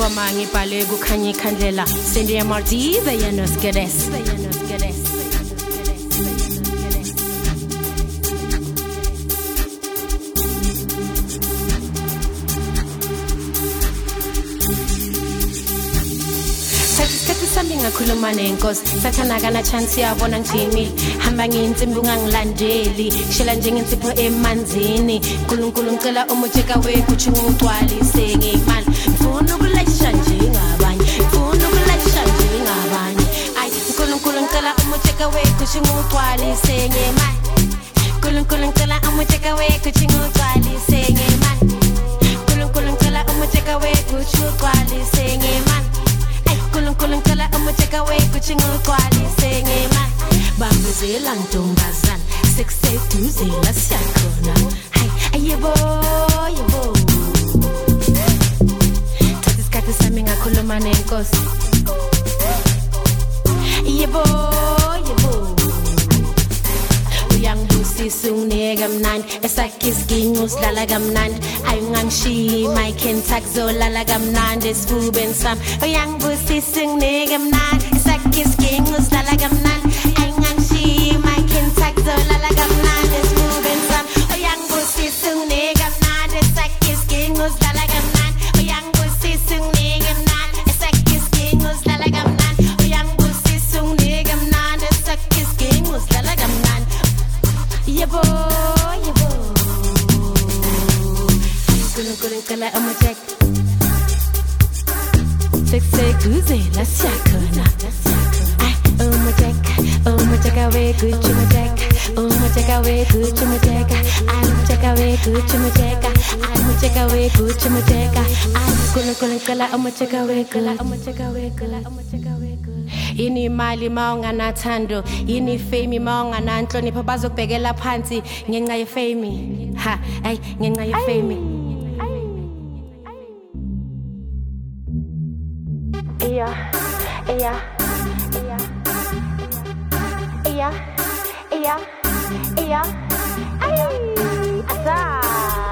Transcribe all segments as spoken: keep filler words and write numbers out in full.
Mama ngibhale kukhanya ikhandlela Cindy M R D beyanos gedes beyanos gedes Sami ngakhuluma nenkosi sathana kana chance yabona ngijimile hamba ngintsimbi ungangilandeli shela njengensipho emanzini uNkulunkulu ngicela umujeka wethu uthi ngigcwalise ngemali ngifuna ukulayisha njengabanye ngifuna ukulayisha njengabanye ay uNkulunkulu ngicela umujeka wethu uthi ngigcwalise ngemali uNkulunkulu ngicela umujeka wethu uthi ngigcwalise ngemali uNkulunkulu ngicela umujeka wethu uthi ngigcwalise ngemali Unkulunkulu ngicela umujeka wethu uthi ngigcwalise ngemali bambuzela ntombazana sekuseduzela siyakhona hayi ayebo yebo Thatha isikhathi sami ngakhuluma nenkosi yebo yebo Uyangibusisa unginike mnandi esakhe isiginci usidlala kamnandi ayungangishiyi Mike and Tax zolala kamnandi esifubeni sami Uyangibusisa unginike mnandi esakhe isiginci usidlala kamnandi ayungangishiyi Mike and Tax zolala kamnandi esifubeni sami Uyangibusisa unginike mnandi esakhe isiginci usidlala kamnandi Uyangibusisa unginike mnandi esakhe isiginci usidlala kamnandi Uyangibusisa unginike mnandi esakhe isiginci usidlala kamnandi Yebo, yebo Unkulunkulu ngicela umujeka Sekuseduzela siyakhona ay umujeka umujeka wethu uthi umujeka umujeka wethu uthi umujeka ay umujeka wethu uthi umujeka ay umujeka wethu uthi umujeka ay uNkulunkulu ngicela umujeka wethu umujeka wethu umujeka wethu Yini imali mawunganathando yini fame mawungananhlonipho bazokubhekela phansi ngenxa ye fame ha ay ngenxa ye fame Yeah yeah yeah yeah yeah yeah ay asa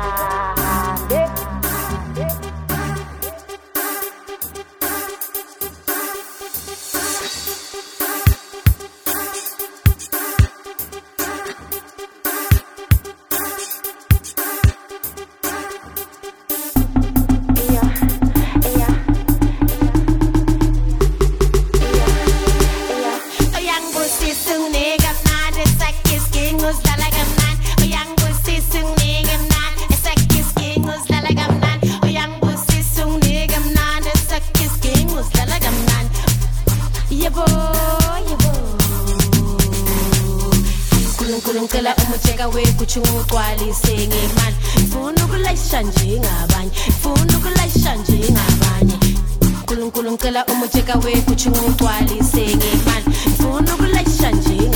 Ngicela umujeka wethu uthi ngigcwalise ngemali ngifuna ukulayisha njengabanye ngifuna ukulayisha njengabanye uNkulunkulu ngicela umujeka wethu uthi ngigcwalise ngemali ngifuna ukulayisha nje